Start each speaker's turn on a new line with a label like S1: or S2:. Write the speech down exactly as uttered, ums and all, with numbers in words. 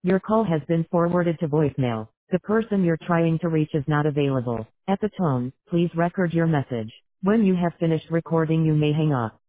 S1: Your call has been forwarded to voicemail. The person you're trying to reach is not available. At the tone, please record your message. When you have finished recording, you may hang up.